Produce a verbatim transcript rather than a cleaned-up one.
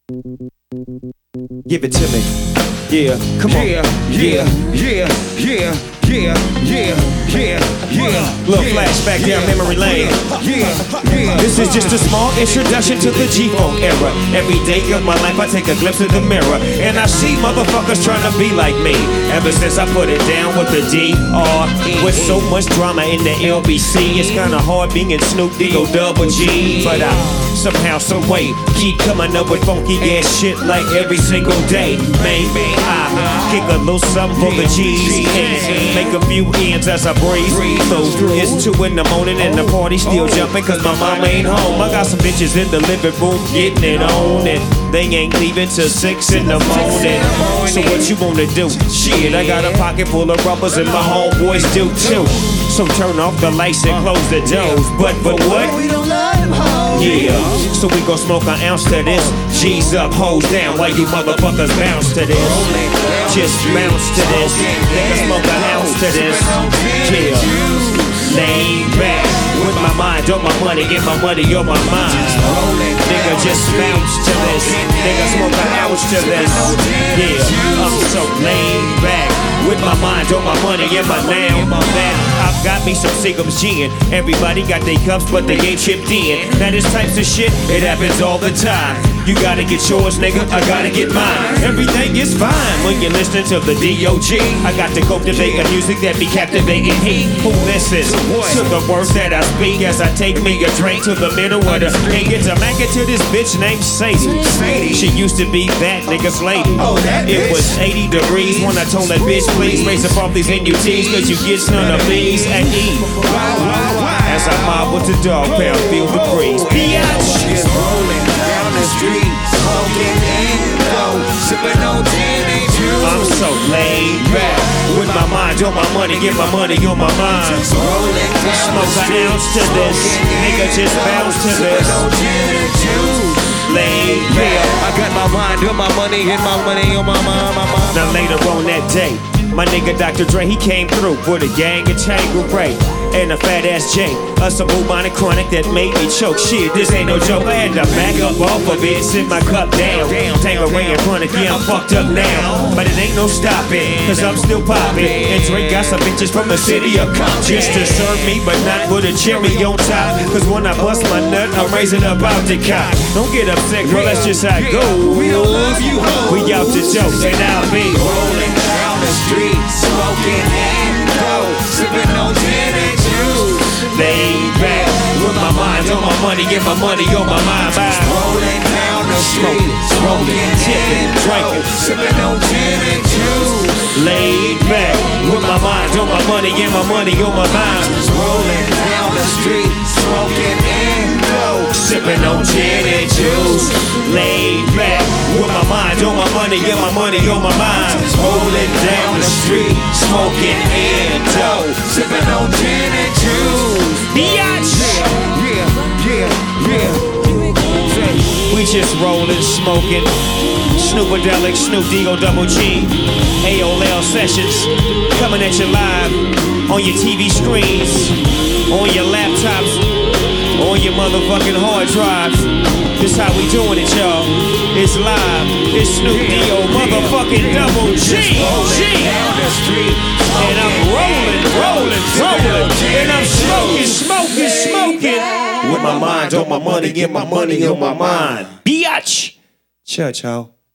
Give it to me. Yeah, come on. Yeah, yeah, yeah, yeah, yeah, yeah, yeah, yeah. Little flashback down memory lane. Yeah, yeah. This is just a small introduction to the G-Funk era. Every day of my life I take a glimpse in the mirror and I see motherfuckers trying to be like me. Ever since I put it down with the D R with so much drama in the L B C, it's kinda hard being Snoop D-O double G. But I somehow, some way keep coming up with funky ass shit like every single day. Maybe I kick a little something for the G's and make a few ends as I breeze through. It's two in the morning and the party still jumping cause my mama ain't home. I got some bitches in the living room getting it on and they ain't leaving till six in the morning. So what you wanna do? Shit, I got a pocket full of rubbers and my homeboys do too. So turn off the lights and close the doors. But but what? We don't love them hoes. Yeah, so we gon' smoke an ounce to this. G's up, hoes down, while you motherfuckers bounce to this. Just bounce to this. Nigga smoke an ounce to this. Yeah, laid back with my mind on my money, get my money on my mind. Nigga just bounce to this. Nigga smoke an ounce to this. Yeah, I'm so laid back with my mind on my money and my now. Man, I've got me some Seagram's gin. Everybody got their cups, but they ain't chipped in. Now this types of shit, it happens all the time. You gotta get yours, nigga, I gotta get mine. Everything is fine when you're listening to the D O G. I got the cultivating music that be captivating heat. Who listens to the words that I speak as I take me a drink to the middle of the and get to make it to this bitch named Sadie. She used to be that nigga's lady. It was eighty degrees when I told that bitch, please raise up off these N U Ts cause you get none of these and eat. As I mob with the dog pound, feel the breeze. Biatch. Rolling down the street, smoking Indo, sipping on gin and juice. I'm so laid back with my mind on my money, get my money on my mind. Rolling down Smoke the an street, ounce to this, nigga just bounce to this. sipping on gin and juice. Laid Yeah, back. I got my mind on my money, and my money on my mind, my mind. Now later on that day, my nigga Doctor Dre, he came through with a gang of Tanqueray and a fat ass J. Us a bubonic chronic that made me choke. Shit, this ain't no joke. I had to back up off of it, sit my cup down. Tanqueray and chronic, yeah, I'm fucked up now. But it ain't no stopping, cause I'm still popping. And Dre got some bitches from the city of Compton just to serve me, but not with a cherry on top. Cause when I bust my nut, I'm raising up out the cop. Don't get upset, bro, that's just how it goes. We don't love you hoes. We out to jokes, and I'll be Rolling down the street, smoking Indo, sipping on gin and juice. laid back with my mind on my money, get my money on my mind. Bye. Rolling down the street, smoking tipping, Indo, drinking, sipping on gin and juice. laid back with my mind on my money, get my money on my mind. Rolling down the street, smoking Indo, Sipping on gin and juice, laid back with my mind on my money, get my money on my mind. Rolling down the street, smoking Indo, sipping on gin and juice. biatch. Yeah, yeah, yeah. We just rolling, smoking. Snoopadelic, Snoop D-O double G, A O L Sessions, coming at you live on your T V screens, on your laptops, on your motherfucking hard drives. This how we doing it, y'all. It's live. It's Snoop D-O motherfucking double G, G. Down the street, And I'm rolling, rolling, rolling. And I'm smoking, smoking, smoking. With my mind on my money, get my money on my mind. Biatch. Ciao, ciao.